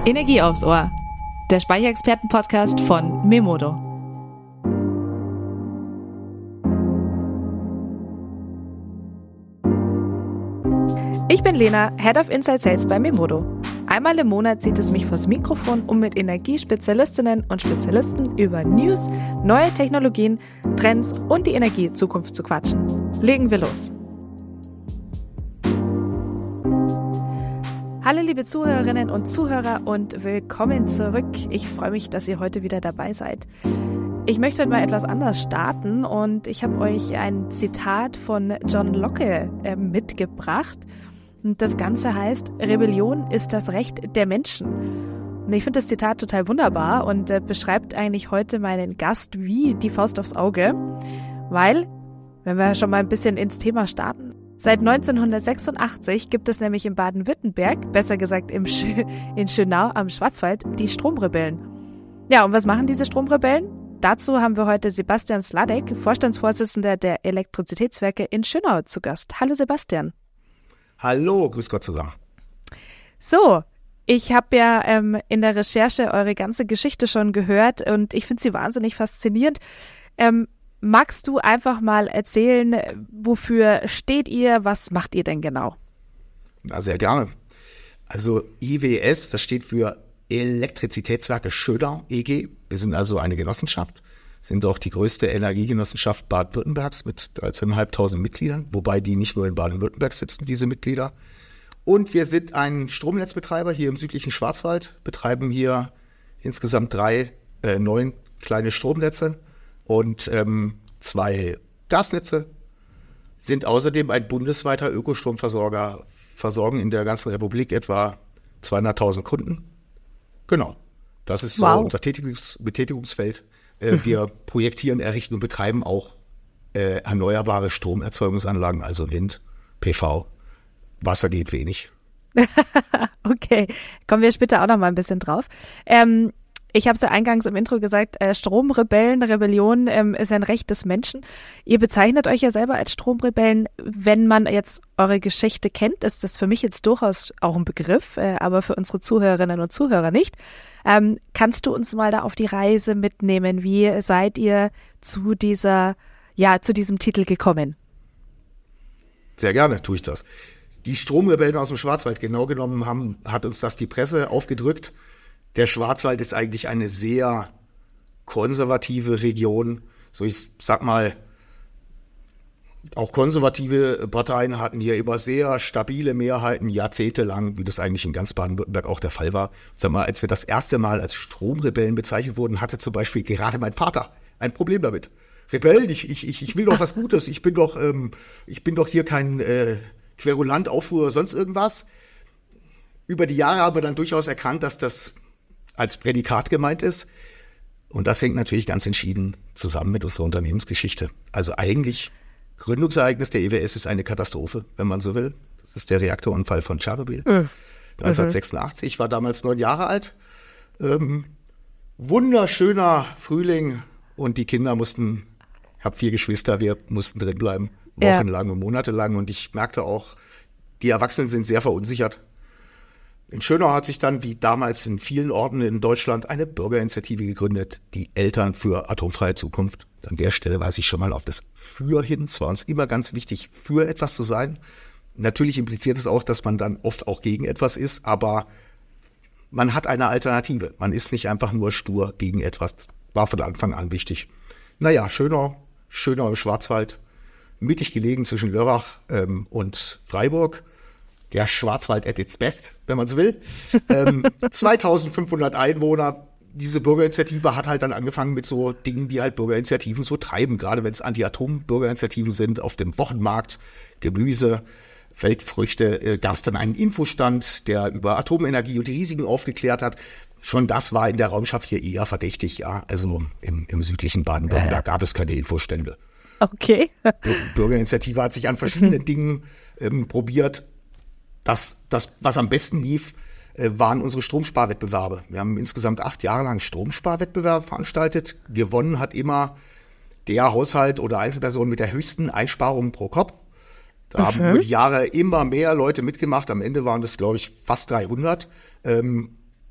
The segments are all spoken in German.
Energie aufs Ohr, der Speicherexperten-Podcast von Memodo. Ich bin Lena, Head of Inside Sales bei Memodo. Einmal im Monat zieht es mich vors Mikrofon, um mit Energiespezialistinnen und Spezialisten über News, neue Technologien, Trends und die Energiezukunft zu quatschen. Legen wir los. Hallo liebe Zuhörerinnen und Zuhörer und willkommen zurück. Ich freue mich, dass ihr heute wieder dabei seid. Ich möchte heute mal etwas anders starten und ich habe euch ein Zitat von John Locke mitgebracht. Und das Ganze heißt, Rebellion ist das Recht der Menschen. Und ich finde das Zitat total wunderbar und beschreibt eigentlich heute meinen Gast wie die Faust aufs Auge, weil, wenn wir schon mal ein bisschen ins Thema starten, seit 1986 gibt es nämlich in Baden-Württemberg, besser gesagt in Schönau am Schwarzwald, die Stromrebellen. Ja, und was machen diese Stromrebellen? Dazu haben wir heute Sebastian Sladek, Vorstandsvorsitzender der Elektrizitätswerke in Schönau, zu Gast. Hallo Sebastian. Hallo, grüß Gott zusammen. So, ich habe ja in der Recherche eure ganze Geschichte schon gehört und ich finde sie wahnsinnig faszinierend. Magst du einfach mal erzählen, wofür steht ihr, was macht ihr denn genau? Na, sehr gerne. Also IWS, das steht für Elektrizitätswerke Schönau EG. Wir sind also eine Genossenschaft, sind auch die größte Energiegenossenschaft Baden-Württembergs mit 13.500 Mitgliedern, wobei die nicht nur in Baden-Württemberg sitzen, diese Mitglieder. Und wir sind ein Stromnetzbetreiber hier im südlichen Schwarzwald, betreiben hier insgesamt 9 kleine Stromnetze und 2 Gasnetze, sind außerdem ein bundesweiter Ökostromversorger, versorgen in der ganzen Republik etwa 200.000 Kunden. Genau, das ist so unser Betätigungsfeld. Wir projektieren, errichten und betreiben auch erneuerbare Stromerzeugungsanlagen, also Wind, PV. Wasser geht wenig. Okay, kommen wir später auch noch mal ein bisschen drauf. Ich habe es ja eingangs im Intro gesagt, Stromrebellen, Rebellion ist ein Recht des Menschen. Ihr bezeichnet euch ja selber als Stromrebellen. Wenn man jetzt eure Geschichte kennt, ist das für mich jetzt durchaus auch ein Begriff, aber für unsere Zuhörerinnen und Zuhörer nicht. Kannst du uns mal da auf die Reise mitnehmen? Wie seid ihr zu diesem Titel gekommen? Sehr gerne tue ich das. Die Stromrebellen aus dem Schwarzwald, genau genommen, hat uns das die Presse aufgedrückt. Der Schwarzwald ist eigentlich eine sehr konservative Region. So, ich sag mal, auch konservative Parteien hatten hier immer sehr stabile Mehrheiten, jahrzehntelang, wie das eigentlich in ganz Baden-Württemberg auch der Fall war. Sag mal, als wir das erste Mal als Stromrebellen bezeichnet wurden, hatte zum Beispiel gerade mein Vater ein Problem damit. Rebellen, ich will doch was Gutes, ich bin doch hier kein Querulant, Aufruhr oder sonst irgendwas. Über die Jahre haben wir dann durchaus erkannt, dass das als Prädikat gemeint ist. Und das hängt natürlich ganz entschieden zusammen mit unserer Unternehmensgeschichte. Also eigentlich Gründungsereignis der EWS ist eine Katastrophe, wenn man so will. Das ist der Reaktorunfall von Tschernobyl. 1986, ich war damals 9 Jahre alt. Wunderschöner Frühling und die Kinder ich habe 4 Geschwister, wir mussten drin bleiben, wochenlang und monatelang. Und ich merkte auch, die Erwachsenen sind sehr verunsichert. In Schönau hat sich dann, wie damals in vielen Orten in Deutschland, eine Bürgerinitiative gegründet, die Eltern für atomfreie Zukunft. An der Stelle weise ich schon mal auf das Für hin. Es war uns immer ganz wichtig, für etwas zu sein. Natürlich impliziert es auch, dass man dann oft auch gegen etwas ist, aber man hat eine Alternative. Man ist nicht einfach nur stur gegen etwas. War von Anfang an wichtig. Naja, Schönau im Schwarzwald, mittig gelegen zwischen Lörrach und Freiburg. Der Schwarzwald at its best, wenn man so will. 2500 Einwohner. Diese Bürgerinitiative hat halt dann angefangen mit so Dingen, die halt Bürgerinitiativen so treiben. Gerade wenn es Anti-Atom-Bürgerinitiativen sind, auf dem Wochenmarkt, Gemüse, Feldfrüchte, gab es dann einen Infostand, der über Atomenergie und die Risiken aufgeklärt hat. Schon das war in der Raumschaft hier eher verdächtig, ja. Also im südlichen Baden-Württemberg gab es keine Infostände. Okay. Bürgerinitiative hat sich an verschiedenen Dingen probiert. Das, was am besten lief, waren unsere Stromsparwettbewerbe. Wir haben insgesamt 8 Jahre lang Stromsparwettbewerbe veranstaltet. Gewonnen hat immer der Haushalt oder Einzelperson mit der höchsten Einsparung pro Kopf. Da haben über die Jahre immer mehr Leute mitgemacht. Am Ende waren das, glaube ich, fast 300.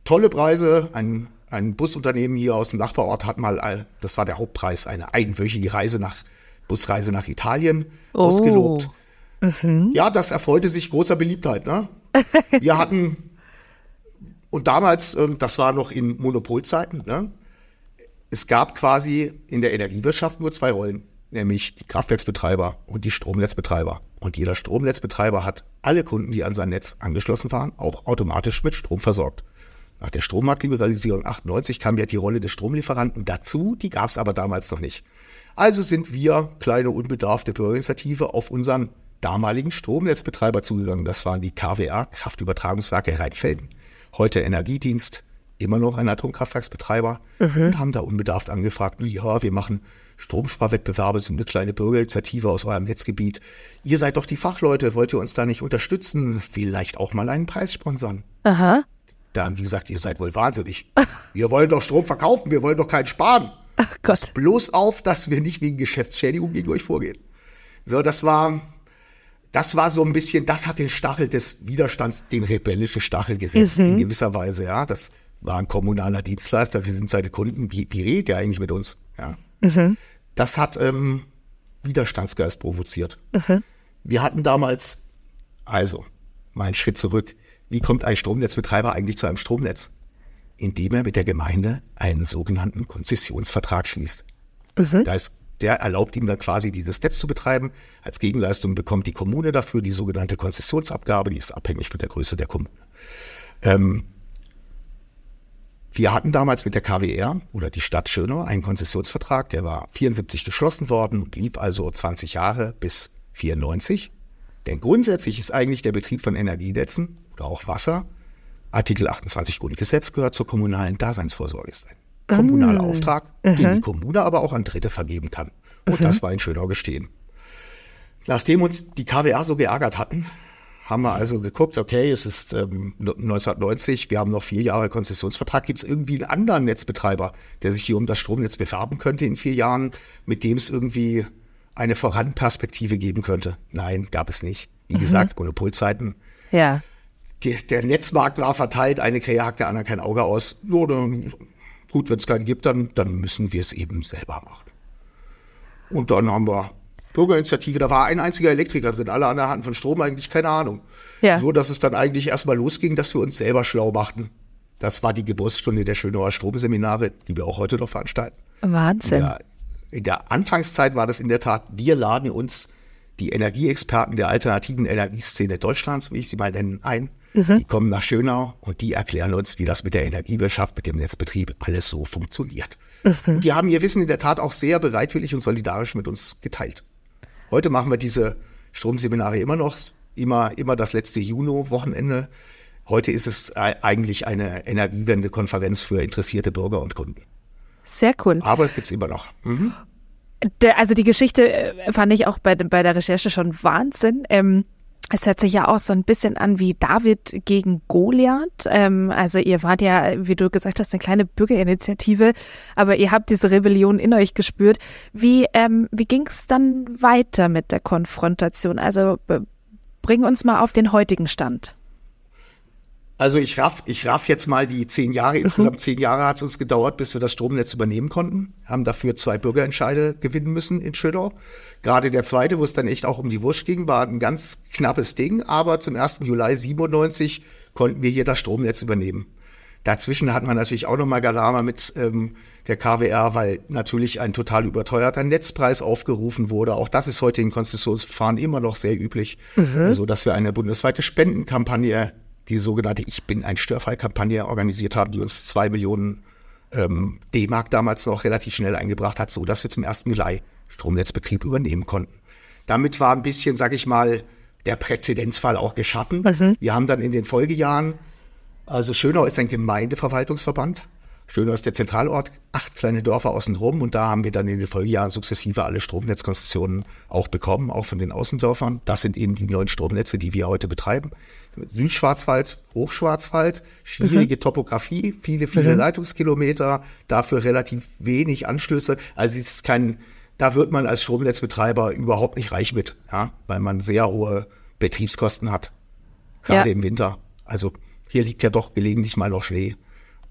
tolle Preise. Ein Busunternehmen hier aus dem Nachbarort hat mal, das war der Hauptpreis, eine einwöchige Busreise nach Italien ausgelobt. Ja, das erfreute sich großer Beliebtheit. Ne? Wir hatten, und damals, das war noch in Monopolzeiten, ne? Es gab quasi in der Energiewirtschaft nur zwei Rollen, nämlich die Kraftwerksbetreiber und die Stromnetzbetreiber. Und jeder Stromnetzbetreiber hat alle Kunden, die an sein Netz angeschlossen waren, auch automatisch mit Strom versorgt. Nach der Strommarktliberalisierung 98 kam ja die Rolle des Stromlieferanten dazu, die gab es aber damals noch nicht. Also sind wir, kleine unbedarfte Bürgerinitiative, auf unseren damaligen Stromnetzbetreiber zugegangen. Das waren die KWR, Kraftübertragungswerke Rheinfelden, heute Energiedienst, immer noch ein Atomkraftwerksbetreiber, und haben da unbedarft angefragt, ja, wir machen Stromsparwettbewerbe, sind eine kleine Bürgerinitiative aus eurem Netzgebiet. Ihr seid doch die Fachleute, wollt ihr uns da nicht unterstützen? Vielleicht auch mal einen Preis sponsern. Aha. Da haben die gesagt, ihr seid wohl wahnsinnig. Wir wollen doch Strom verkaufen, wir wollen doch keinen sparen. Ach Gott. Passt bloß auf, dass wir nicht wegen Geschäftsschädigung gegen euch vorgehen. So, das war so ein bisschen, das hat den Stachel des Widerstands, den rebellischen Stachel gesetzt, in gewisser Weise, ja. Das war ein kommunaler Dienstleister, wir sind seine Kunden, wie redet der eigentlich mit uns, ja. Das hat Widerstandsgeist provoziert. Wir hatten damals, also, mal einen Schritt zurück, wie kommt ein Stromnetzbetreiber eigentlich zu einem Stromnetz? Indem er mit der Gemeinde einen sogenannten Konzessionsvertrag schließt. Der erlaubt ihm dann quasi dieses Netz zu betreiben. Als Gegenleistung bekommt die Kommune dafür die sogenannte Konzessionsabgabe, die ist abhängig von der Größe der Kommune. Wir hatten damals mit der KWR oder die Stadt Schönau einen Konzessionsvertrag, der war 74 geschlossen worden und lief also 20 Jahre bis 94. Denn grundsätzlich ist eigentlich der Betrieb von Energienetzen oder auch Wasser, Artikel 28 Grundgesetz gehört zur kommunalen Daseinsvorsorge, ist ein kommunaler Auftrag, den die Kommune aber auch an Dritte vergeben kann. Und das war in Schönau geschehen. Nachdem uns die KWR so geärgert hatten, haben wir also geguckt, okay, es ist 1990, wir haben noch 4 Jahre Konzessionsvertrag, gibt es irgendwie einen anderen Netzbetreiber, der sich hier um das Stromnetz bewerben könnte in 4 Jahren, mit dem es irgendwie eine Voranperspektive geben könnte? Nein, gab es nicht. Wie gesagt, Monopolzeiten. Ja. Der Netzmarkt war verteilt, eine Krähe hackt der anderen kein Auge aus. Ja, dann, gut, wenn es keinen gibt, dann müssen wir es eben selber machen. Und dann haben wir Bürgerinitiative, da war ein einziger Elektriker drin, alle anderen hatten von Strom eigentlich keine Ahnung. Ja. So, dass es dann eigentlich erstmal losging, dass wir uns selber schlau machten. Das war die Geburtsstunde der Schönauer Stromseminare, die wir auch heute noch veranstalten. Wahnsinn. In der Anfangszeit war das in der Tat, wir laden uns die Energieexperten der alternativen Energieszene Deutschlands, wie ich sie mal nennen, ein. Die kommen nach Schönau und die erklären uns, wie das mit der Energiewirtschaft, mit dem Netzbetrieb alles so funktioniert. Und die haben ihr Wissen in der Tat auch sehr bereitwillig und solidarisch mit uns geteilt. Heute machen wir diese Stromseminare immer noch, immer das letzte Juni-Wochenende. Heute ist es eigentlich eine Energiewende-Konferenz für interessierte Bürger und Kunden. Sehr cool. Aber es gibt es immer noch. Also die Geschichte fand ich auch bei der Recherche schon Wahnsinn. Es hört sich ja auch so ein bisschen an wie David gegen Goliath. Also ihr wart ja, wie du gesagt hast, eine kleine Bürgerinitiative, aber ihr habt diese Rebellion in euch gespürt. Wie ging es dann weiter mit der Konfrontation? Also bring uns mal auf den heutigen Stand. Also ich raff jetzt mal die 10 Jahre. Insgesamt 10 Jahre hat es uns gedauert, bis wir das Stromnetz übernehmen konnten. Haben dafür 2 Bürgerentscheide gewinnen müssen in Schönau. Gerade der zweite, wo es dann echt auch um die Wurst ging, war ein ganz knappes Ding. Aber zum 1. Juli 97 konnten wir hier das Stromnetz übernehmen. Dazwischen hatten wir natürlich auch nochmal Galama mit der KWR, weil natürlich ein total überteuerter Netzpreis aufgerufen wurde. Auch das ist heute in Konzessionsverfahren immer noch sehr üblich. Also, dass wir eine bundesweite Spendenkampagne, die sogenannte Ich bin ein Störfall-Kampagne organisiert haben, die uns 2 Millionen D-Mark damals noch relativ schnell eingebracht hat, so dass wir zum 1. Juli Stromnetzbetrieb übernehmen konnten. Damit war ein bisschen, sag ich mal, der Präzedenzfall auch geschaffen. Wir haben dann in den Folgejahren, also Schönau ist ein Gemeindeverwaltungsverband. Schönau ist der Zentralort, 8 kleine Dörfer außenrum und da haben wir dann in den Folgejahren sukzessive alle Stromnetzkonzessionen auch bekommen, auch von den Außendörfern. Das sind eben die neuen Stromnetze, die wir heute betreiben. Südschwarzwald, Hochschwarzwald, schwierige Topografie, viele Leitungskilometer, dafür relativ wenig Anschlüsse. Also es ist da wird man als Stromnetzbetreiber überhaupt nicht reich mit, ja, weil man sehr hohe Betriebskosten hat, gerade im Winter. Also hier liegt ja doch gelegentlich mal noch Schnee.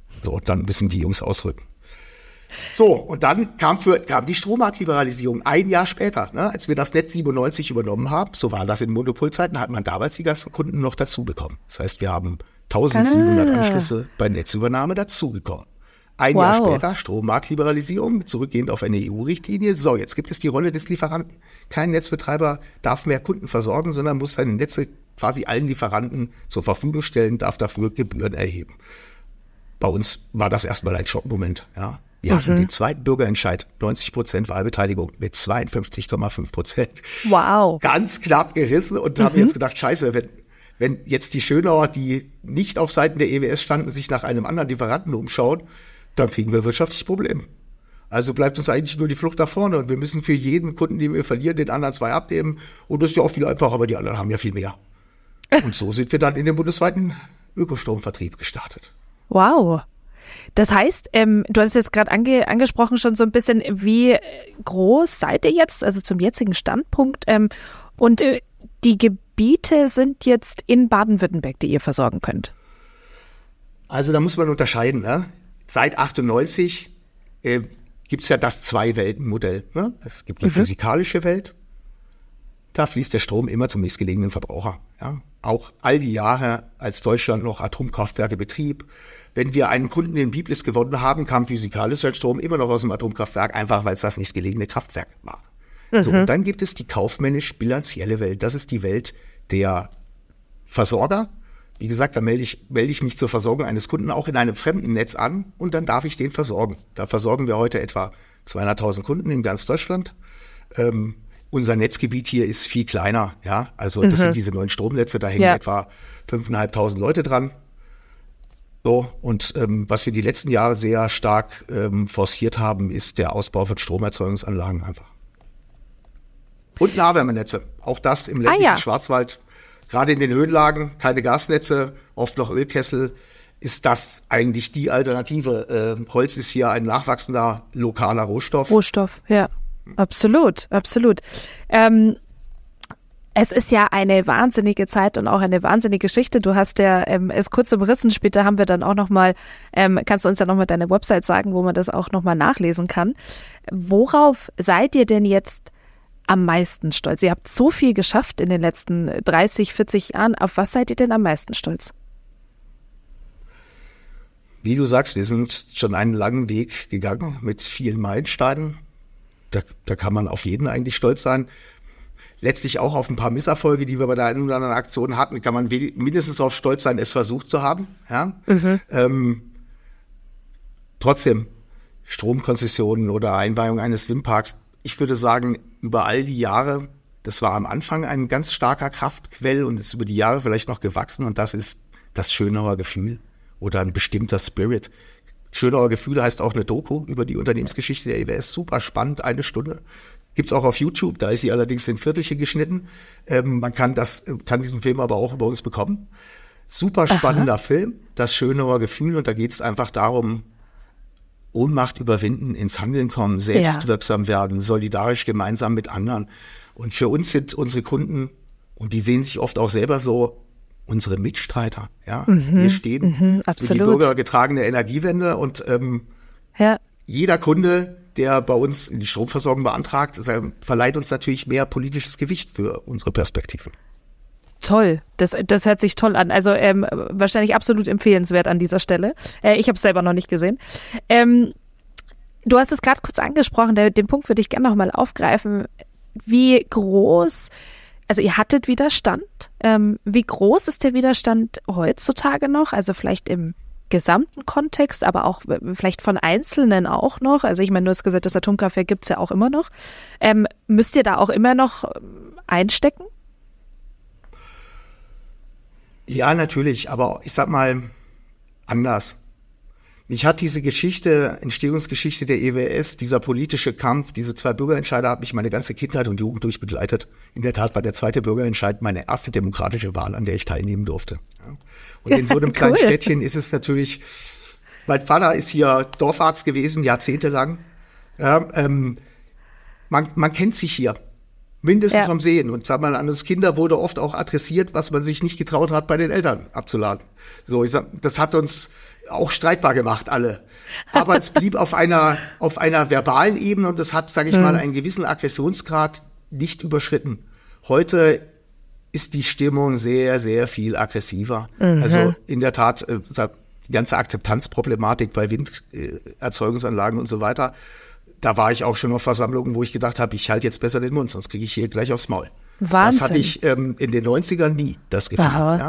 So, dann müssen die Jungs ausrücken. So, und dann kam die Strommarktliberalisierung ein Jahr später, ne, als wir das Netz 97 übernommen haben. So war das in Monopolzeiten, hat man damals die ganzen Kunden noch dazu bekommen. Das heißt, wir haben 1700 Anschlüsse bei Netzübernahme dazu bekommen. Ein Jahr später Strommarktliberalisierung, zurückgehend auf eine EU-Richtlinie. So, jetzt gibt es die Rolle des Lieferanten. Kein Netzbetreiber darf mehr Kunden versorgen, sondern muss seine Netze quasi allen Lieferanten zur Verfügung stellen, darf dafür Gebühren erheben. Bei uns war das erstmal ein Schockmoment, ja. Wir hatten den zweiten Bürgerentscheid, 90% Wahlbeteiligung mit 52,5%. Wow. Ganz knapp gerissen und haben jetzt gedacht, scheiße, wenn jetzt die Schönauer, die nicht auf Seiten der EWS standen, sich nach einem anderen Lieferanten umschauen, dann kriegen wir wirtschaftliche Probleme. Also bleibt uns eigentlich nur die Flucht nach vorne und wir müssen für jeden Kunden, den wir verlieren, den anderen 2 abnehmen. Und das ist ja auch viel einfacher, aber die anderen haben ja viel mehr. Und so sind wir dann in den bundesweiten Ökostromvertrieb gestartet. Wow. Das heißt, du hast jetzt gerade angesprochen schon so ein bisschen, wie groß seid ihr jetzt, also zum jetzigen Standpunkt, und die Gebiete sind jetzt in Baden-Württemberg, die ihr versorgen könnt? Also da muss man unterscheiden, ne? Seit 98 gibt es ja das Zwei-Welten-Modell. Ne? Es gibt die physikalische Welt, da fließt der Strom immer zum nächstgelegenen Verbraucher. Ja? Auch all die Jahre, als Deutschland noch Atomkraftwerke betrieb, wenn wir einen Kunden in Biblis gewonnen haben, kam physikalischer Strom immer noch aus dem Atomkraftwerk, einfach weil es das nächstgelegene Kraftwerk war. So, und dann gibt es die kaufmännisch-bilanzielle Welt. Das ist die Welt der Versorger. Wie gesagt, da melde ich mich zur Versorgung eines Kunden auch in einem fremden Netz an und dann darf ich den versorgen. Da versorgen wir heute etwa 200.000 Kunden in ganz Deutschland. Unser Netzgebiet hier ist viel kleiner. Ja, also das sind diese neuen Stromnetze, da hängen etwa 5.500 Leute dran. So, und was wir die letzten Jahre sehr stark forciert haben, ist der Ausbau von Stromerzeugungsanlagen einfach. Und Nahwärmenetze. Auch das im ländlichen Schwarzwald. Gerade in den Höhenlagen, keine Gasnetze, oft noch Ölkessel, ist das eigentlich die Alternative. Holz ist hier ein nachwachsender lokaler Rohstoff. Ja, absolut. Es ist ja eine wahnsinnige Zeit und auch eine wahnsinnige Geschichte. Du hast ja es kurz umrissen, später haben wir dann auch nochmal, kannst du uns ja nochmal deine Website sagen, wo man das auch nochmal nachlesen kann. Worauf seid ihr denn jetzt am meisten stolz? Ihr habt so viel geschafft in den letzten 30, 40 Jahren. Auf was seid ihr denn am meisten stolz? Wie du sagst, wir sind schon einen langen Weg gegangen mit vielen Meilensteinen. Da kann man auf jeden eigentlich stolz sein. Letztlich auch auf ein paar Misserfolge, die wir bei der einen oder anderen Aktion hatten, kann man mindestens darauf stolz sein, es versucht zu haben. Ja? Trotzdem, Stromkonzessionen oder Einweihung eines Windparks, ich würde sagen, über all die Jahre, das war am Anfang ein ganz starker Kraftquell und ist über die Jahre vielleicht noch gewachsen und das ist das Schönauer Gefühl oder ein bestimmter Spirit. Schönauer Gefühl heißt auch eine Doku über die Unternehmensgeschichte der EWS, super spannend, 1 Stunde. Gibt's auch auf YouTube, da ist sie allerdings in Viertelchen geschnitten. Man kann diesen Film aber auch über uns bekommen. Super spannender Film, das Schönauer Gefühl und da geht es einfach darum, Ohnmacht überwinden, ins Handeln kommen, selbstwirksam werden, solidarisch gemeinsam mit anderen. Und für uns sind unsere Kunden, und die sehen sich oft auch selber so, unsere Mitstreiter. Ja? Wir stehen für die bürgergetragene Energiewende und jeder Kunde, der bei uns in die Stromversorgung beantragt, verleiht uns natürlich mehr politisches Gewicht für unsere Perspektiven. Toll, das hört sich toll an. Also wahrscheinlich absolut empfehlenswert an dieser Stelle. Ich habe es selber noch nicht gesehen. Du hast es gerade kurz angesprochen, den Punkt würde ich gerne noch mal aufgreifen. Wie groß, also ihr hattet Widerstand, wie groß ist der Widerstand heutzutage noch? Also vielleicht im gesamten Kontext, aber auch vielleicht von Einzelnen auch noch. Also ich meine, du hast gesagt, das Atomkraftwerk gibt es ja auch immer noch. Müsst ihr da auch immer noch einstecken? Ja, natürlich, aber ich sag mal anders. Mich hat diese Entstehungsgeschichte der EWS, dieser politische Kampf, diese 2 Bürgerentscheide hat mich meine ganze Kindheit und Jugend durch begleitet. In der Tat war der 2. Bürgerentscheid meine erste demokratische Wahl, an der ich teilnehmen durfte. Ja. Und in so einem kleinen Städtchen ist es natürlich, mein Vater ist hier Dorfarzt gewesen, jahrzehntelang. Ja, man kennt sich hier. Mindestens vom Sehen. Und sag mal, an uns Kinder wurde oft auch adressiert, was man sich nicht getraut hat, bei den Eltern abzuladen. So, ich sag, das hat uns auch streitbar gemacht, alle. Aber es blieb auf einer verbalen Ebene und es hat, sage ich mal, einen gewissen Aggressionsgrad nicht überschritten. Heute ist die Stimmung sehr, sehr viel aggressiver. Also in der Tat, die ganze Akzeptanzproblematik bei Winderzeugungsanlagen und so weiter, da war ich auch schon auf Versammlungen, wo ich gedacht habe, ich halte jetzt besser den Mund, sonst kriege ich hier gleich aufs Maul. Wahnsinn. Das hatte ich in den 90ern nie, das Gefühl.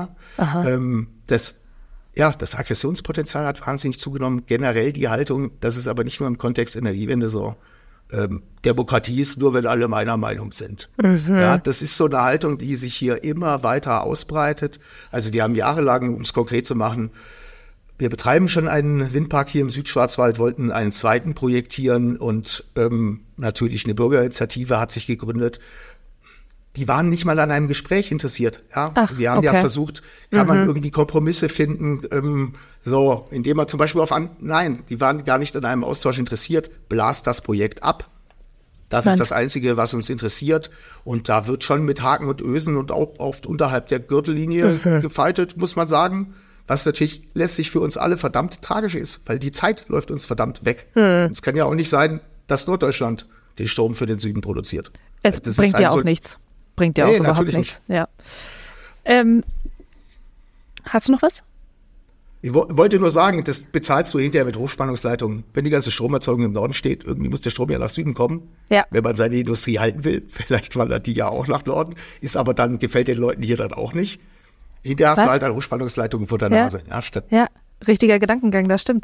Das Aggressionspotenzial hat wahnsinnig zugenommen. Generell die Haltung, das ist aber nicht nur im Kontext Energiewende so, Demokratie ist nur, wenn alle meiner Meinung sind. Ja, das ist so eine Haltung, die sich hier immer weiter ausbreitet. Also wir haben jahrelang, um es konkret zu machen, wir betreiben schon einen Windpark hier im Südschwarzwald, wollten einen zweiten projektieren und natürlich eine Bürgerinitiative hat sich gegründet. Die waren nicht mal an einem Gespräch interessiert. Ja? Wir haben ja versucht, kann man irgendwie Kompromisse finden, so, indem man zum Beispiel nein, die waren gar nicht an einem Austausch interessiert, blast das Projekt ab. Das ist das Einzige, was uns interessiert. Und da wird schon mit Haken und Ösen und auch oft unterhalb der Gürtellinie gefeitet, muss man sagen. Was natürlich letztlich für uns alle verdammt tragisch ist, weil die Zeit läuft uns verdammt weg. Es kann ja auch nicht sein, dass Norddeutschland den Strom für den Süden produziert. Es bringt ja auch nichts. Bringt ja auch überhaupt nichts. Ja. Hast du noch was? Ich wollte nur sagen, das bezahlst du hinterher mit Hochspannungsleitungen. Wenn die ganze Stromerzeugung im Norden steht, irgendwie muss der Strom ja nach Süden kommen. Ja. Wenn man seine Industrie halten will, vielleicht wandert die ja auch nach Norden, ist aber dann, gefällt den Leuten hier dann auch nicht. Hinterher hast du halt eine Hochspannungsleitung vor der Nase. Ja, richtiger Gedankengang, das stimmt.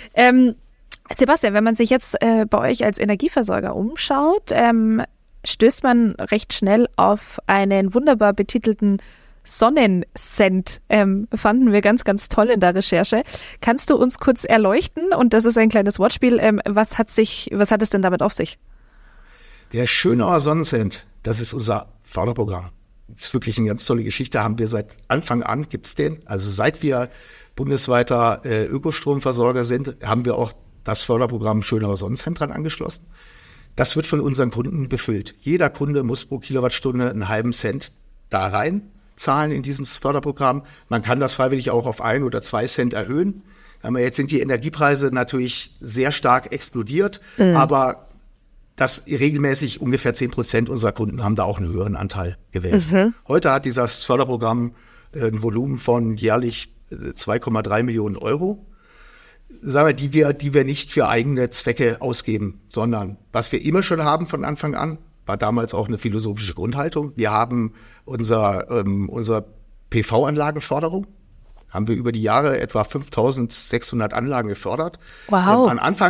Sebastian, wenn man sich jetzt bei euch als Energieversorger umschaut, stößt man recht schnell auf einen wunderbar betitelten Sonnencent. Fanden wir ganz, ganz toll in der Recherche. Kannst du uns kurz erleuchten, und das ist ein kleines Wortspiel, was hat es denn damit auf sich? Der Schönauer Sonnencent, das ist unser Förderprogramm. Das ist wirklich eine ganz tolle Geschichte, haben wir seit Anfang an, gibt's den. Also seit wir bundesweiter Ökostromversorger sind, haben wir auch das Förderprogramm Schönauer Sonnencent dran angeschlossen. Das wird von unseren Kunden befüllt. Jeder Kunde muss pro Kilowattstunde einen halben Cent da rein zahlen in dieses Förderprogramm. Man kann das freiwillig auch auf 1 oder 2 Cent erhöhen. Aber jetzt sind die Energiepreise natürlich sehr stark explodiert, aber das regelmäßig ungefähr 10% unserer Kunden haben da auch einen höheren Anteil gewählt. Heute hat dieses Förderprogramm ein Volumen von jährlich 2,3 Millionen Euro. Sagen wir, die wir nicht für eigene Zwecke ausgeben, sondern was wir immer schon haben von Anfang an, war damals auch eine philosophische Grundhaltung. Wir haben unser PV-Anlagenförderung, haben wir über die Jahre etwa 5.600 Anlagen gefördert. Wow.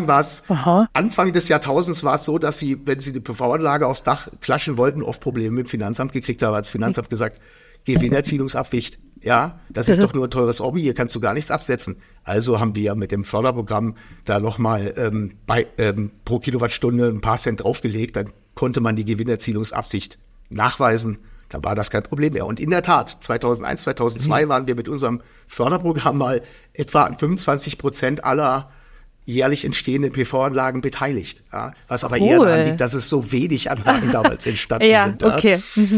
Anfang des Jahrtausends war es so, dass Sie, wenn Sie eine PV-Anlage aufs Dach klatschen wollten, oft Probleme mit dem Finanzamt gekriegt haben. Hat das Finanzamt gesagt, Gewinnerzielungsabsicht. Ja, das ist doch nur ein teures Hobby, hier kannst du gar nichts absetzen. Also haben wir mit dem Förderprogramm da nochmal pro Kilowattstunde ein paar Cent draufgelegt, dann konnte man die Gewinnerzielungsabsicht nachweisen, da war das kein Problem mehr. Und in der Tat, 2001, 2002 waren wir mit unserem Förderprogramm mal etwa an 25% aller jährlich entstehenden PV-Anlagen beteiligt. Ja, was aber eher daran liegt, dass es so wenig Anlagen damals entstanden sind. Ja, okay.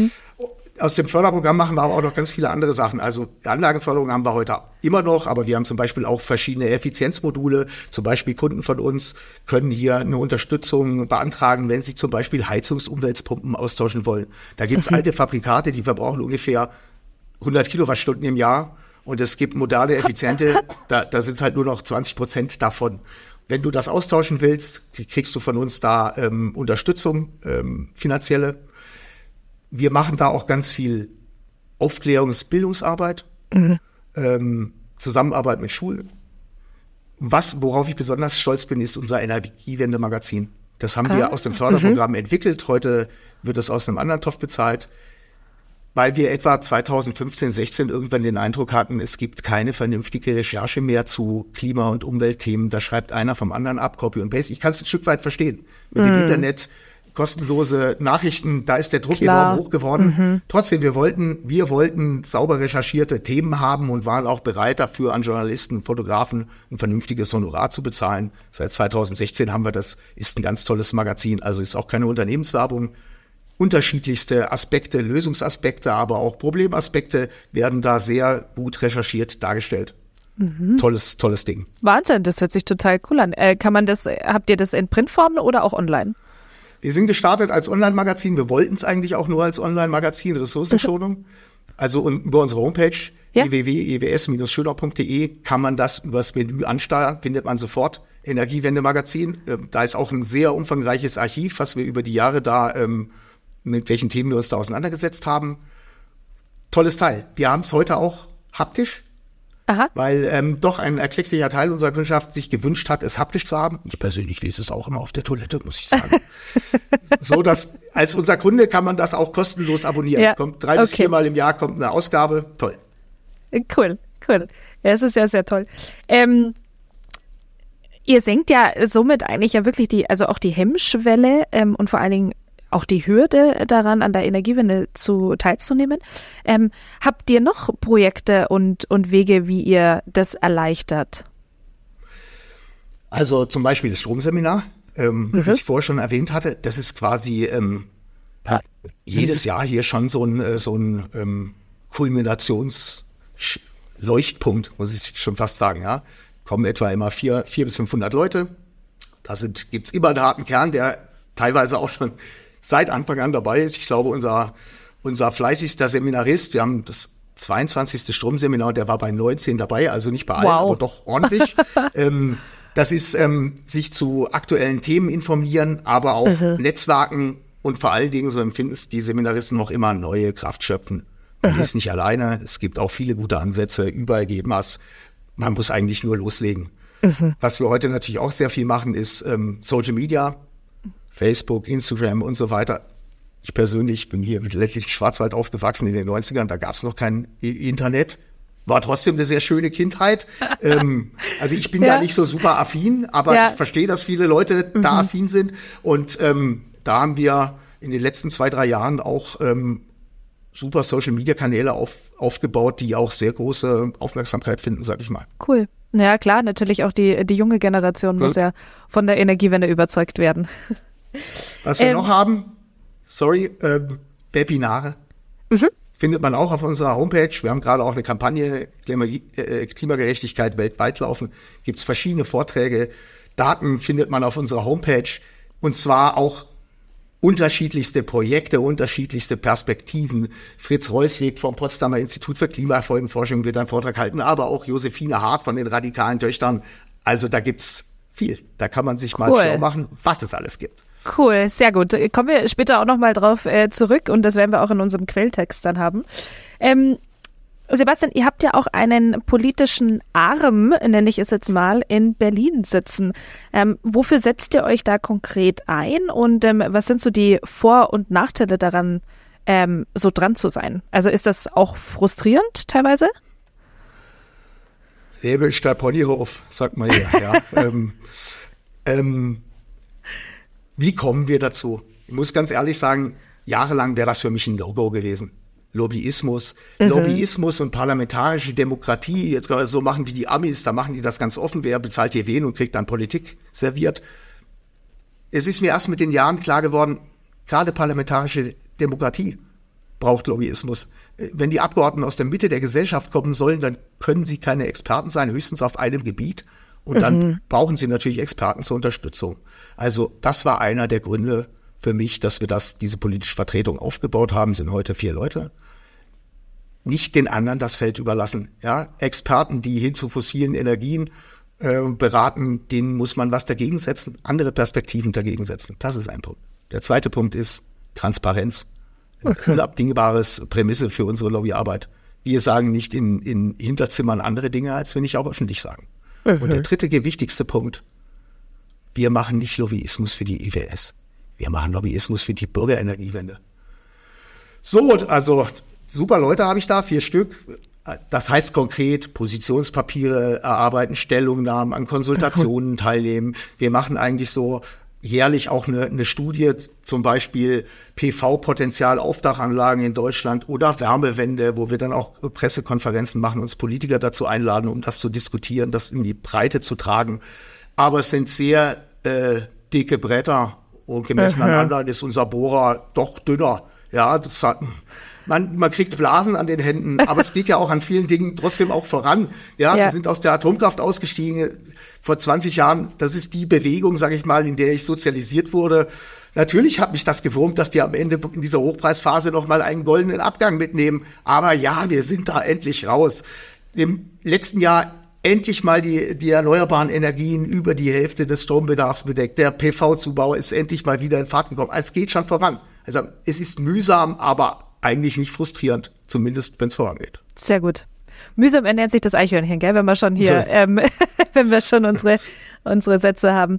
Aus dem Förderprogramm machen wir aber auch noch ganz viele andere Sachen. Also Anlagenförderung haben wir heute immer noch, aber wir haben zum Beispiel auch verschiedene Effizienzmodule. Zum Beispiel Kunden von uns können hier eine Unterstützung beantragen, wenn sie zum Beispiel Heizungsumweltpumpen austauschen wollen. Da gibt es alte Fabrikate, die verbrauchen ungefähr 100 Kilowattstunden im Jahr. Und es gibt moderne, effiziente, da sind es halt nur noch 20% davon. Wenn du das austauschen willst, kriegst du von uns da Unterstützung, finanzielle. Wir machen da auch ganz viel Aufklärungs-Bildungsarbeit, Zusammenarbeit mit Schulen. Worauf ich besonders stolz bin, ist unser Energiewende-Magazin. Das haben wir aus dem Förderprogramm entwickelt. Heute wird es aus einem anderen Topf bezahlt, weil wir etwa 2015, 16 irgendwann den Eindruck hatten, es gibt keine vernünftige Recherche mehr zu Klima- und Umweltthemen. Da schreibt einer vom anderen ab, Copy und Paste. Ich kann es ein Stück weit verstehen. Mit dem Internet, kostenlose Nachrichten, da ist der Druck enorm hoch geworden. Trotzdem, wir wollten sauber recherchierte Themen haben und waren auch bereit dafür, an Journalisten, Fotografen ein vernünftiges Honorar zu bezahlen. Seit 2016 haben wir das, ist ein ganz tolles Magazin, also ist auch keine Unternehmenswerbung. unterschiedlichste Aspekte, Lösungsaspekte, aber auch Problemaspekte werden da sehr gut recherchiert dargestellt. Tolles Ding. Wahnsinn, das hört sich total cool an. Habt ihr das in Printform oder auch online? Wir sind gestartet als Online-Magazin. Wir wollten es eigentlich auch nur als Online-Magazin, Ressourcenschonung. Also über unsere Homepage www.ews-schönau.de kann man das übers Menü ansteuern, findet man sofort. Energiewende-Magazin. Da ist auch ein sehr umfangreiches Archiv, was wir über die Jahre da, mit welchen Themen wir uns da auseinandergesetzt haben. Tolles Teil. Wir haben es heute auch haptisch. Aha. Weil doch ein erklecklicher Teil unserer Kundschaft sich gewünscht hat, es haptisch zu haben. Ich persönlich lese es auch immer auf der Toilette, muss ich sagen. So, dass als unser Kunde kann man das auch kostenlos abonnieren. Ja, kommt 3 bis 4 Mal im Jahr kommt eine Ausgabe. Toll. Cool. Ja, es ist ja sehr toll. Ihr senkt ja somit eigentlich ja wirklich auch die Hemmschwelle und vor allen Dingen auch die Hürde daran, an der Energiewende teilzunehmen. Habt ihr noch Projekte und Wege, wie ihr das erleichtert? Also zum Beispiel das Stromseminar, das ich vorher schon erwähnt hatte, das ist quasi jedes Jahr hier schon so ein Kulminationsleuchtpunkt, muss ich schon fast sagen. Ja, kommen etwa immer 400 bis 500 Leute. Da gibt's immer einen harten Kern, der teilweise auch schon seit Anfang an dabei ist. Ich glaube, unser fleißigster Seminarist, wir haben das 22. Stromseminar, der war bei 19 dabei, also nicht bei allen, aber doch ordentlich. Das ist sich zu aktuellen Themen informieren, aber auch Netzwerken und vor allen Dingen, so empfinden es die Seminaristen, noch immer neue Kraft schöpfen. Man ist nicht alleine, es gibt auch viele gute Ansätze, überall geben was. Man muss eigentlich nur loslegen. Was wir heute natürlich auch sehr viel machen, ist Social Media, Facebook, Instagram und so weiter. Ich persönlich bin hier mit ländlichen Schwarzwald aufgewachsen in den 90ern, da gab es noch kein Internet. War trotzdem eine sehr schöne Kindheit. Also ich bin da nicht so super affin, aber ich verstehe, dass viele Leute da affin sind. Und da haben wir in den letzten 2-3 Jahren auch super Social-Media-Kanäle aufgebaut, die auch sehr große Aufmerksamkeit finden, sag ich mal. Cool. Ja klar, natürlich auch die junge Generation muss ja von der Energiewende überzeugt werden. Was wir noch haben, Webinare. Findet man auch auf unserer Homepage. Wir haben gerade auch eine Kampagne Klimagerechtigkeit weltweit laufen. Gibt es verschiedene Vorträge. Daten findet man auf unserer Homepage. Und zwar auch unterschiedlichste Projekte, unterschiedlichste Perspektiven. Fritz Reusweg vom Potsdamer Institut für Klimafolgenforschung wird einen Vortrag halten, aber auch Josephine Hart von den radikalen Töchtern. Also da gibt's viel. Da kann man sich mal schlau machen, was es alles gibt. Cool, sehr gut. Kommen wir später auch nochmal drauf zurück und das werden wir auch in unserem Quelltext dann haben. Sebastian, ihr habt ja auch einen politischen Arm, nenne ich es jetzt mal, in Berlin sitzen. Wofür setzt ihr euch da konkret ein und was sind so die Vor- und Nachteile daran, so dran zu sein? Also ist das auch frustrierend teilweise? Lebe statt Ponyhof, sagt man hier. Ja. Wie kommen wir dazu? Ich muss ganz ehrlich sagen, jahrelang wäre das für mich ein No-Go gewesen. Lobbyismus und parlamentarische Demokratie, jetzt kann man so machen wie die Amis, da machen die das ganz offen, wer bezahlt hier wen und kriegt dann Politik serviert. Es ist mir erst mit den Jahren klar geworden, gerade parlamentarische Demokratie braucht Lobbyismus. Wenn die Abgeordneten aus der Mitte der Gesellschaft kommen sollen, dann können sie keine Experten sein, höchstens auf einem Gebiet. Und dann brauchen sie natürlich Experten zur Unterstützung. Also das war einer der Gründe für mich, dass wir diese politische Vertretung aufgebaut haben, sind heute 4 Leute. Nicht den anderen das Feld überlassen. Ja, Experten, die hin zu fossilen Energien beraten, denen muss man was dagegen setzen, andere Perspektiven dagegen setzen. Das ist ein Punkt. Der zweite Punkt ist Transparenz. Eine unabdingbares Prämisse für unsere Lobbyarbeit. Wir sagen nicht in Hinterzimmern andere Dinge, als wir nicht auch öffentlich sagen. Und der dritte wichtigste Punkt, wir machen nicht Lobbyismus für die EWS. Wir machen Lobbyismus für die Bürgerenergiewende. So, also super Leute habe ich da, 4 Stück. Das heißt konkret, Positionspapiere erarbeiten, Stellungnahmen, an Konsultationen teilnehmen. Wir machen eigentlich so jährlich auch eine Studie, zum Beispiel PV-Potenzial auf Dachanlagen in Deutschland oder Wärmewende, wo wir dann auch Pressekonferenzen machen, uns Politiker dazu einladen, um das zu diskutieren, das in die Breite zu tragen. Aber es sind sehr dicke Bretter Und gemessen an anderen ist unser Bohrer doch dünner. Ja, man kriegt Blasen an den Händen, aber es geht ja auch an vielen Dingen trotzdem auch voran. Ja, wir sind aus der Atomkraft ausgestiegen vor 20 Jahren. Das ist die Bewegung, sage ich mal, in der ich sozialisiert wurde. Natürlich hat mich das gewurmt, dass die am Ende in dieser Hochpreisphase noch mal einen goldenen Abgang mitnehmen. Aber ja, wir sind da endlich raus. Im letzten Jahr endlich mal die erneuerbaren Energien über die Hälfte des Strombedarfs bedeckt. Der PV-Zubau ist endlich mal wieder in Fahrt gekommen. Es geht schon voran. Also es ist mühsam, aber eigentlich nicht frustrierend, zumindest wenn es vorangeht. Sehr gut. Mühsam ernährt sich das Eichhörnchen, gell, wenn wir schon hier, wenn wir schon unsere Sätze haben.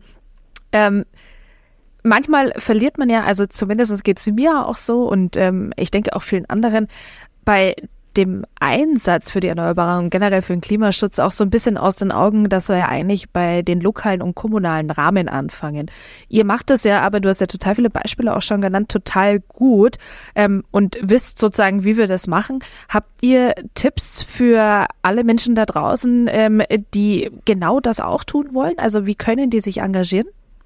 Manchmal verliert man ja, also zumindest geht es mir auch so und ich denke auch vielen anderen, bei dem Einsatz für die Erneuerbaren und generell für den Klimaschutz auch so ein bisschen aus den Augen, dass wir ja eigentlich bei den lokalen und kommunalen Rahmen anfangen. Ihr macht das ja, aber du hast ja total viele Beispiele auch schon genannt, total gut und wisst sozusagen, wie wir das machen. Habt ihr Tipps für alle Menschen da draußen, die genau das auch tun wollen? Also wie können die sich engagieren?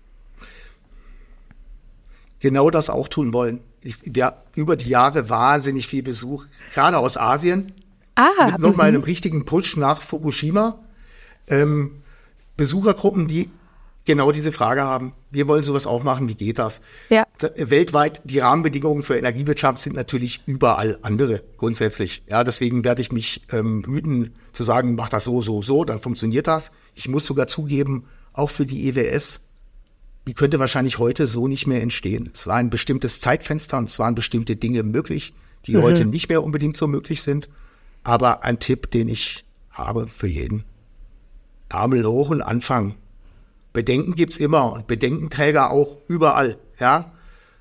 Genau das auch tun wollen. Wir über die Jahre wahnsinnig viel Besuch, gerade aus Asien. Mit nochmal einem richtigen Push nach Fukushima. Besuchergruppen, die genau diese Frage haben. Wir wollen sowas auch machen, wie geht das? Ja. Weltweit, die Rahmenbedingungen für Energiewirtschaft sind natürlich überall andere, grundsätzlich. Ja, deswegen werde ich mich hüten zu sagen, mach das so, dann funktioniert das. Ich muss sogar zugeben, auch für die EWS, die könnte wahrscheinlich heute so nicht mehr entstehen. Es war ein bestimmtes Zeitfenster und es waren bestimmte Dinge möglich, die heute nicht mehr unbedingt so möglich sind. Aber ein Tipp, den ich habe für jeden. Ärmel hoch und anfangen. Bedenken gibt's immer und Bedenkenträger auch überall. Ja,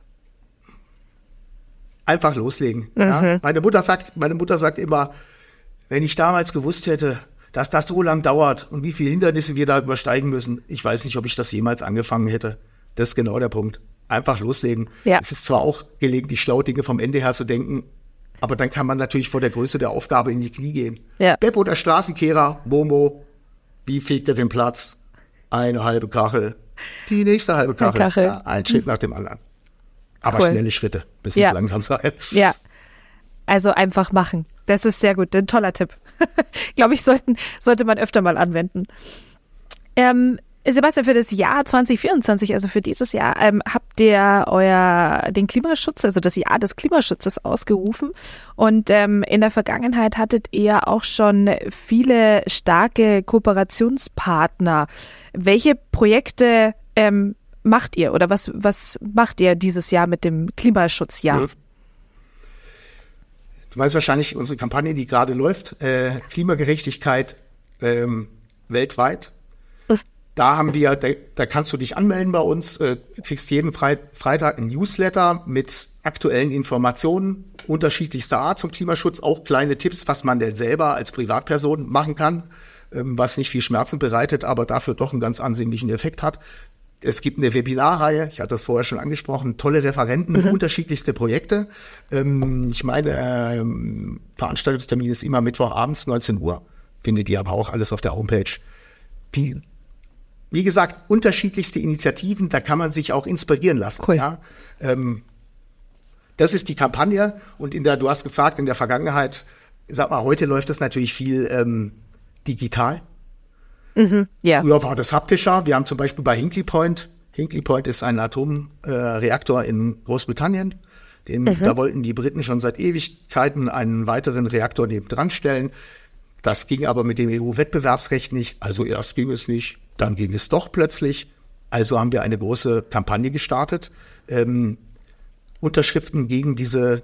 einfach loslegen. Ja? Meine Mutter sagt immer, wenn ich damals gewusst hätte, dass das so lang dauert und wie viele Hindernisse wir da übersteigen müssen, ich weiß nicht, ob ich das jemals angefangen hätte. Das ist genau der Punkt. Einfach loslegen. Ja. Es ist zwar auch gelegentlich schlau, Dinge vom Ende her zu denken, aber dann kann man natürlich vor der Größe der Aufgabe in die Knie gehen. Ja. Beppo, der Straßenkehrer, Momo, wie fegt er den Platz? Eine halbe Kachel, die nächste halbe Kachel. Ja, ein Schritt nach dem anderen. Aber schnelle Schritte, bisschen langsam sein. Ja, also einfach machen. Das ist sehr gut, ein toller Tipp. Glaube ich, sollte man öfter mal anwenden. Sebastian, für das Jahr 2024, also für dieses Jahr, habt ihr den Klimaschutz, also das Jahr des Klimaschutzes ausgerufen. Und in der Vergangenheit hattet ihr auch schon viele starke Kooperationspartner. Welche Projekte macht ihr oder was macht ihr dieses Jahr mit dem Klimaschutzjahr? Du meinst wahrscheinlich unsere Kampagne, die gerade läuft, Klimagerechtigkeit weltweit. Da haben wir, da kannst du dich anmelden bei uns, kriegst jeden Freitag ein Newsletter mit aktuellen Informationen unterschiedlichster Art zum Klimaschutz, auch kleine Tipps, was man denn selber als Privatperson machen kann, was nicht viel Schmerzen bereitet, aber dafür doch einen ganz ansehnlichen Effekt hat. Es gibt eine Webinarreihe, ich hatte das vorher schon angesprochen, tolle Referenten, unterschiedlichste Projekte. Ich meine, Veranstaltungstermin ist immer Mittwochabends 19 Uhr. Findet ihr aber auch alles auf der Homepage. Wie gesagt, unterschiedlichste Initiativen, da kann man sich auch inspirieren lassen. Cool. Ja? Das ist die Kampagne und du hast gefragt, in der Vergangenheit, sag mal, heute läuft das natürlich viel digital. Früher war das haptischer. Wir haben zum Beispiel bei Hinkley Point ist ein Atomreaktor in Großbritannien. Da wollten die Briten schon seit Ewigkeiten einen weiteren Reaktor nebendran stellen. Das ging aber mit dem EU-Wettbewerbsrecht nicht. Also erst ging es nicht, dann ging es doch plötzlich. Also haben wir eine große Kampagne gestartet. Unterschriften gegen diese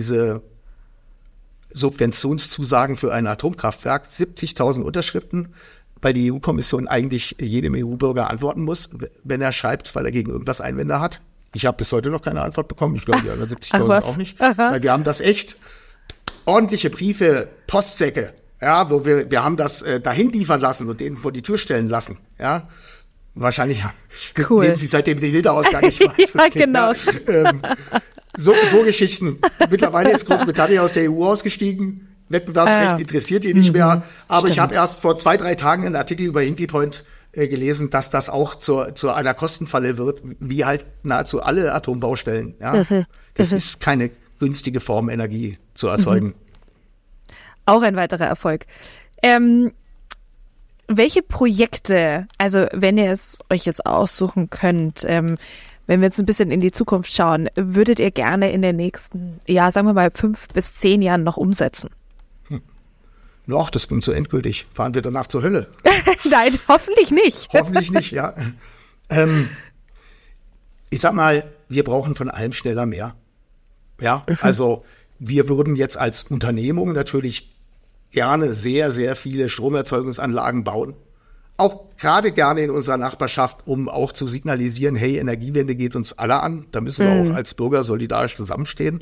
Subventionszusagen für ein Atomkraftwerk. 70.000 Unterschriften, weil die EU-Kommission eigentlich jedem EU-Bürger antworten muss, wenn er schreibt, weil er gegen irgendwas Einwände hat. Ich habe bis heute noch keine Antwort bekommen. Ich glaube, die anderen 70.000 auch nicht. Aha. Weil wir haben das echt ordentliche Briefe, Postsäcke, ja, wo wir haben das dahin liefern lassen und denen vor die Tür stellen lassen. Ja, wahrscheinlich nehmen sie seitdem die Bilder aus gar nicht wahr. Ja, genau. So Geschichten. Mittlerweile ist Großbritannien aus der EU ausgestiegen. Wettbewerbsrecht interessiert die nicht mehr. Aber ich habe erst vor 2-3 Tagen einen Artikel über Hinkley Point gelesen, dass das auch zu einer Kostenfalle wird, wie halt nahezu alle Atombaustellen. Ja? Das ist keine günstige Form, Energie zu erzeugen. Auch ein weiterer Erfolg. Welche Projekte, also wenn ihr es euch jetzt aussuchen könnt, wenn wir jetzt ein bisschen in die Zukunft schauen, würdet ihr gerne in den nächsten, ja, sagen wir mal 5 bis 10 Jahren noch umsetzen? Noch, das klingt so endgültig. Fahren wir danach zur Hölle? Nein, hoffentlich nicht. Hoffentlich nicht, ja. Ich sag mal, wir brauchen von allem schneller mehr. Ja, also wir würden jetzt als Unternehmung natürlich gerne sehr, sehr viele Stromerzeugungsanlagen bauen. Auch gerade gerne in unserer Nachbarschaft, um auch zu signalisieren, hey, Energiewende geht uns alle an. Da müssen wir auch als Bürger solidarisch zusammenstehen.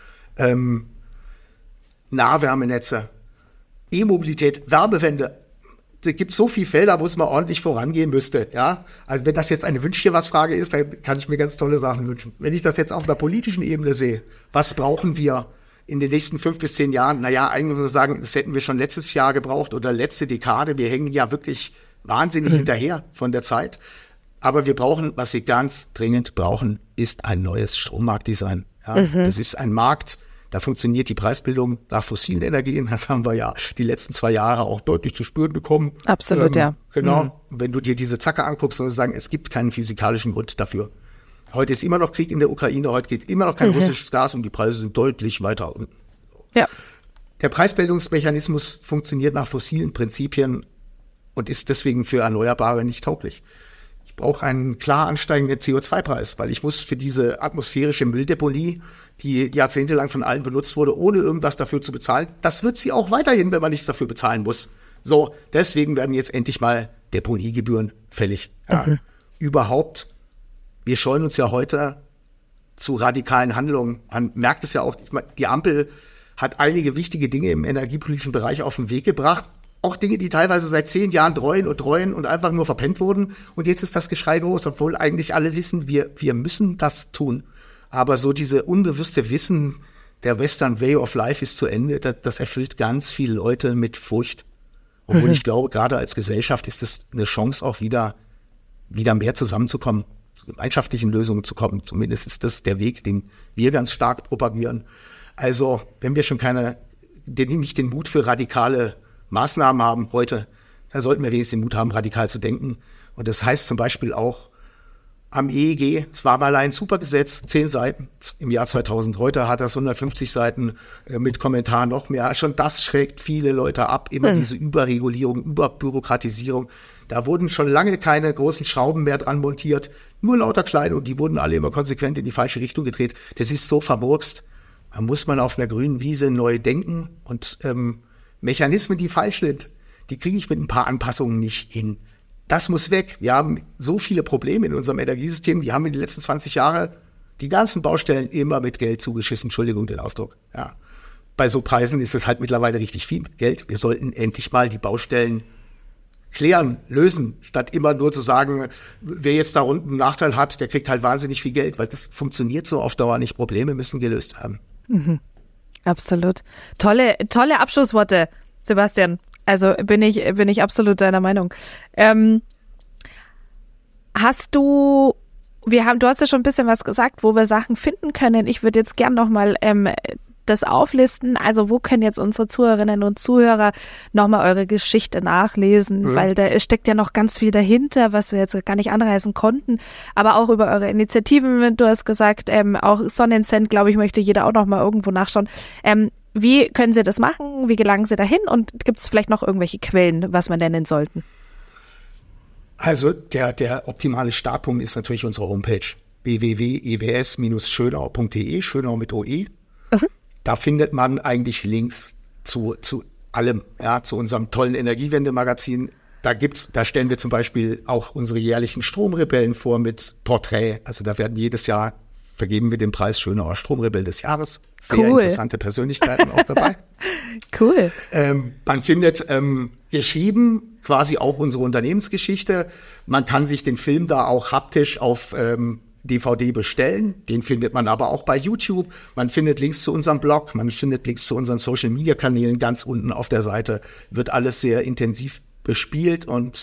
Nahwärmenetze, E-Mobilität, Wärmewende. Da gibt es so viele Felder, wo es mal ordentlich vorangehen müsste. Ja? Also wenn das jetzt eine Wünsch-dir-was-Frage ist, dann kann ich mir ganz tolle Sachen wünschen. Wenn ich das jetzt auf einer politischen Ebene sehe, was brauchen wir in den nächsten 5 bis 10 Jahren? Naja, eigentlich muss man sagen, das hätten wir schon letztes Jahr gebraucht oder letzte Dekade. Wir hängen ja wirklich wahnsinnig hinterher von der Zeit. Aber wir brauchen, was wir ganz dringend brauchen, ist ein neues Strommarktdesign. Ja? Das ist ein Markt, da funktioniert die Preisbildung nach fossilen Energien. Das haben wir ja die letzten 2 Jahre auch deutlich zu spüren bekommen. Absolut, ja. Genau. Wenn du dir diese Zacke anguckst, dann sagen, es gibt keinen physikalischen Grund dafür. Heute ist immer noch Krieg in der Ukraine, heute geht immer noch kein russisches Gas und die Preise sind deutlich weiter unten. Ja. Der Preisbildungsmechanismus funktioniert nach fossilen Prinzipien und ist deswegen für Erneuerbare nicht tauglich. Ich brauche einen klar ansteigenden CO2-Preis, weil ich muss für diese atmosphärische Mülldeponie, die jahrzehntelang von allen benutzt wurde, ohne irgendwas dafür zu bezahlen, das wird sie auch weiterhin, wenn man nichts dafür bezahlen muss. So, deswegen werden jetzt endlich mal Deponiegebühren fällig. Ja. Überhaupt, wir scheuen uns ja heute zu radikalen Handlungen. Man merkt es ja auch, die Ampel hat einige wichtige Dinge im energiepolitischen Bereich auf den Weg gebracht. Auch Dinge, die teilweise seit 10 Jahren dreuen und einfach nur verpennt wurden. Und jetzt ist das Geschrei groß, obwohl eigentlich alle wissen, wir müssen das tun. Aber so diese unbewusste Wissen, der Western Way of Life ist zu Ende, das erfüllt ganz viele Leute mit Furcht. Obwohl ich glaube, gerade als Gesellschaft ist es eine Chance, auch wieder mehr zusammenzukommen, zu gemeinschaftlichen Lösungen zu kommen. Zumindest ist das der Weg, den wir ganz stark propagieren. Also, wenn wir schon nicht den Mut für radikale Maßnahmen haben heute, dann sollten wir wenigstens den Mut haben, radikal zu denken. Und das heißt zum Beispiel auch am EEG, es war mal ein super Gesetz, 10 Seiten im Jahr 2000. Heute hat das 150 Seiten mit Kommentaren noch mehr. Schon das schreckt viele Leute ab, immer diese Überregulierung, Überbürokratisierung. Da wurden schon lange keine großen Schrauben mehr dran montiert, nur lauter kleine und die wurden alle immer konsequent in die falsche Richtung gedreht. Das ist so vermurkst. Da muss man auf einer grünen Wiese neu denken und Mechanismen, die falsch sind, die kriege ich mit ein paar Anpassungen nicht hin. Das muss weg. Wir haben so viele Probleme in unserem Energiesystem, die haben in den letzten 20 Jahren die ganzen Baustellen immer mit Geld zugeschissen. Entschuldigung den Ausdruck. Ja. Bei so Preisen ist es halt mittlerweile richtig viel Geld. Wir sollten endlich mal die Baustellen klären, lösen, statt immer nur zu sagen, wer jetzt da unten einen Nachteil hat, der kriegt halt wahnsinnig viel Geld, weil das funktioniert so auf Dauer nicht. Probleme müssen gelöst werden. Absolut. Tolle Abschlussworte, Sebastian. Also bin ich absolut deiner Meinung. Du hast ja schon ein bisschen was gesagt, wo wir Sachen finden können. Ich würde jetzt gern nochmal das auflisten. Also wo können jetzt unsere Zuhörerinnen und Zuhörer nochmal eure Geschichte nachlesen? Weil da steckt ja noch ganz viel dahinter, was wir jetzt gar nicht anreißen konnten. Aber auch über eure Initiativen. Du hast gesagt, auch Sonnencent, glaube ich, möchte jeder auch nochmal irgendwo nachschauen. Wie können Sie das machen? Wie gelangen Sie dahin? Und gibt es vielleicht noch irgendwelche Quellen, was wir nennen sollten? Also der optimale Startpunkt ist natürlich unsere Homepage www.ews-schönau.de, Schönau mit OE. Da findet man eigentlich Links zu allem, ja, zu unserem tollen Energiewende-Magazin. Da stellen wir zum Beispiel auch unsere jährlichen Stromrebellen vor mit Porträt. Also da werden jedes Jahr vergeben wir den Preis Schönauer Stromrebell des Jahres. Sehr interessante Persönlichkeiten auch dabei. Cool. Man findet geschrieben quasi auch unsere Unternehmensgeschichte. Man kann sich den Film da auch haptisch auf DVD bestellen. Den findet man aber auch bei YouTube. Man findet Links zu unserem Blog. Man findet Links zu unseren Social-Media-Kanälen ganz unten auf der Seite. Wird alles sehr intensiv bespielt und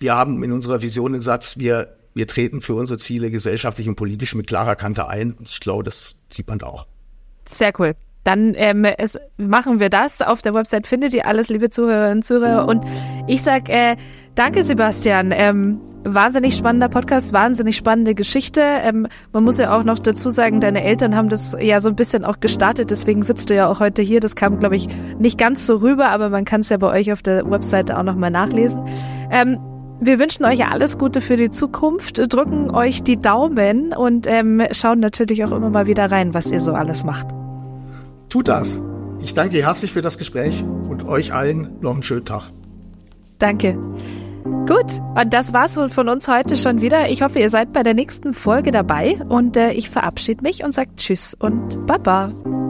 wir haben in unserer Vision den Satz, wir treten für unsere Ziele gesellschaftlich und politisch mit klarer Kante ein. Ich glaube, das sieht man da auch. Sehr cool. Dann machen wir das. Auf der Website findet ihr alles, liebe Zuhörerinnen und Zuhörer. Und ich sage danke, Sebastian. Wahnsinnig spannender Podcast, wahnsinnig spannende Geschichte. Man muss ja auch noch dazu sagen, deine Eltern haben das ja so ein bisschen auch gestartet. Deswegen sitzt du ja auch heute hier. Das kam, glaube ich, nicht ganz so rüber, aber man kann es ja bei euch auf der Webseite auch nochmal nachlesen. Wir wünschen euch alles Gute für die Zukunft, drücken euch die Daumen und schauen natürlich auch immer mal wieder rein, was ihr so alles macht. Tut das. Ich danke dir herzlich für das Gespräch und euch allen noch einen schönen Tag. Danke. Gut, und das war's von uns heute schon wieder. Ich hoffe, ihr seid bei der nächsten Folge dabei und ich verabschiede mich und sage Tschüss und Baba.